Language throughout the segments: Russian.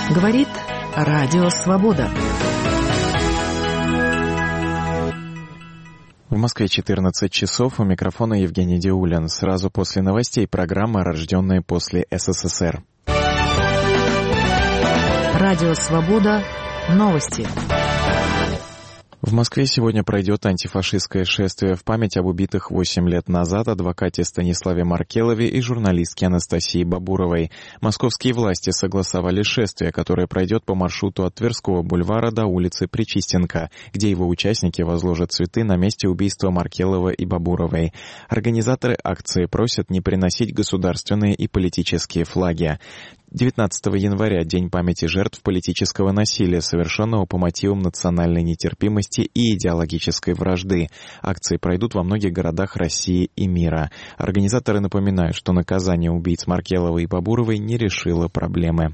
Говорит Радио Свобода. В Москве 14 часов. У микрофона Евгений Диулин. Сразу после новостей программа «Рожденные после СССР». Радио Свобода. Новости. В Москве сегодня пройдет антифашистское шествие в память об убитых 8 лет назад адвокате Станиславе Маркелове и журналистке Анастасии Бабуровой. Московские власти согласовали шествие, которое пройдет по маршруту от Тверского бульвара до улицы Причистенко, где его участники возложат цветы на месте убийства Маркелова и Бабуровой. Организаторы акции просят не приносить государственные и политические флаги. 19 января – День памяти жертв политического насилия, совершенного по мотивам национальной нетерпимости и идеологической вражды. Акции пройдут во многих городах России и мира. Организаторы напоминают, что наказание убийц Маркеловой и Бабуровой не решило проблемы.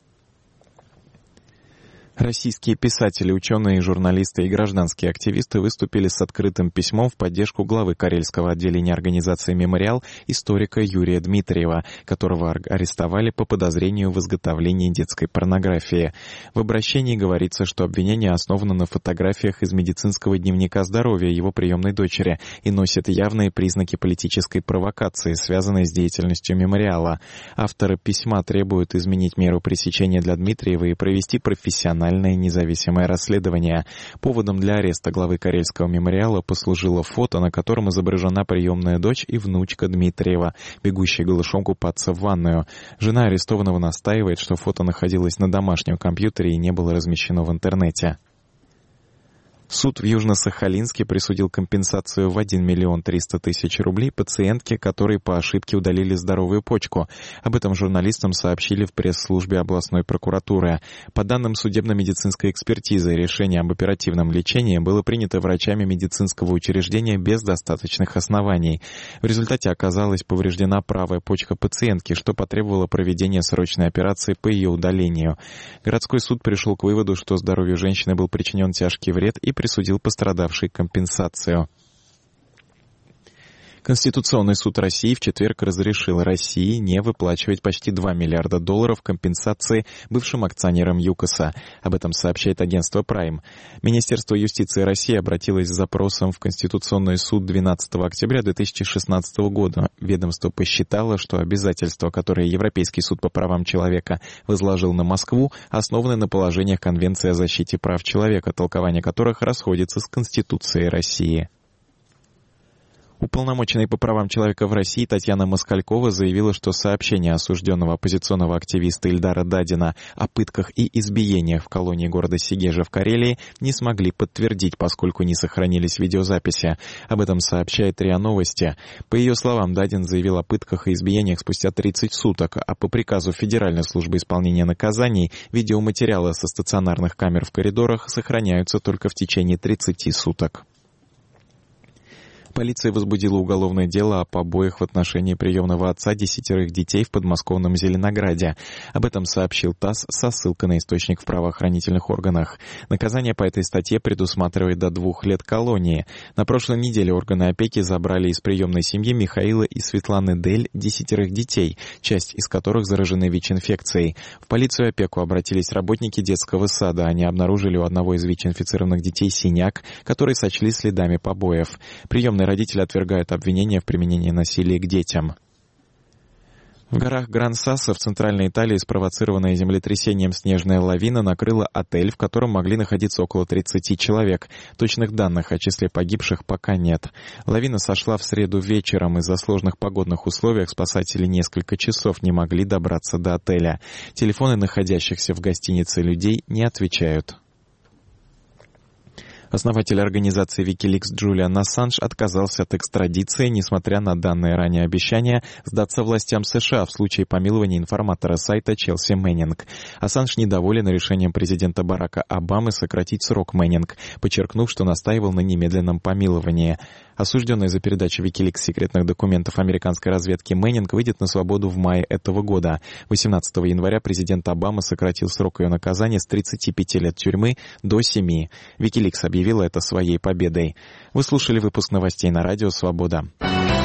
Российские писатели, ученые, журналисты и гражданские активисты выступили с открытым письмом в поддержку главы Карельского отделения организации «Мемориал» историка Юрия Дмитриева, которого арестовали по подозрению в изготовлении детской порнографии. В обращении говорится, что обвинение основано на фотографиях из медицинского дневника здоровья его приемной дочери и носит явные признаки политической провокации, связанной с деятельностью «Мемориала». Авторы письма требуют изменить меру пресечения для Дмитриева и провести профессиональное независимое расследование. Поводом для ареста главы Карельского мемориала послужило фото, на котором изображена приемная дочь и внучка Дмитриева, бегущие голышом купаться в ванную. Жена арестованного настаивает, что фото находилось на домашнем компьютере и не было размещено в интернете. Суд в Южно-Сахалинске присудил компенсацию в 1 300 000 рублей пациентке, которой по ошибке удалили здоровую почку. Об этом журналистам сообщили в пресс-службе областной прокуратуры. По данным судебно-медицинской экспертизы, решение об оперативном лечении было принято врачами медицинского учреждения без достаточных оснований. В результате оказалась повреждена правая почка пациентки, что потребовало проведения срочной операции по ее удалению. Городской суд пришел к выводу, что здоровью женщины был причинен тяжкий вред и присудил пострадавшей компенсацию. Конституционный суд России в четверг разрешил России не выплачивать почти $2 миллиарда компенсации бывшим акционерам ЮКОСа. Об этом сообщает агентство Prime. Министерство юстиции России обратилось с запросом в Конституционный суд 12 октября 2016 года. Ведомство посчитало, что обязательства, которые Европейский суд по правам человека возложил на Москву, основаны на положениях Конвенции о защите прав человека, толкование которых расходится с Конституцией России. Уполномоченный по правам человека в России Татьяна Москалькова заявила, что сообщения осужденного оппозиционного активиста Ильдара Дадина о пытках и избиениях в колонии города Сегежа в Карелии не смогли подтвердить, поскольку не сохранились видеозаписи. Об этом сообщает РИА Новости. По ее словам, Дадин заявил о пытках и избиениях спустя 30 суток, а по приказу Федеральной службы исполнения наказаний видеоматериалы со стационарных камер в коридорах сохраняются только в течение 30 суток. Полиция возбудила уголовное дело о побоях в отношении приемного отца 10 детей в подмосковном Зеленограде. Об этом сообщил ТАСС со ссылкой на источник в правоохранительных органах. Наказание по этой статье предусматривает до 2 лет колонии. На прошлой неделе органы опеки забрали из приемной семьи Михаила и Светланы Дель 10 детей, часть из которых заражены ВИЧ-инфекцией. В полицию и опеку обратились работники детского сада. Они обнаружили у одного из ВИЧ-инфицированных детей синяк, который сочли следами побоев. Приемные родители отвергают обвинения в применении насилия к детям. В горах Гран-Сассо в центральной Италии спровоцированная землетрясением снежная лавина накрыла отель, в котором могли находиться около 30 человек. Точных данных о числе погибших пока нет. Лавина сошла в среду вечером. Из-за сложных погодных условий спасатели несколько часов не могли добраться до отеля. Телефоны находящихся в гостинице людей не отвечают. Основатель организации Wikileaks Джулиан Ассанж отказался от экстрадиции, несмотря на данное ранее обещание сдаться властям США в случае помилования информатора сайта Челси Мэннинг. Ассанж недоволен решением президента Барака Обамы сократить срок Мэннинг, подчеркнув, что настаивал на немедленном помиловании. Осужденный за передачу Wikileaks секретных документов американской разведки Мэннинг выйдет на свободу в мае этого года. 18 января президент Обама сократил срок ее наказания с 35 лет тюрьмы до 7. Wikileaks объявила это своей победой. Вы слушали выпуск новостей на Радио Свобода.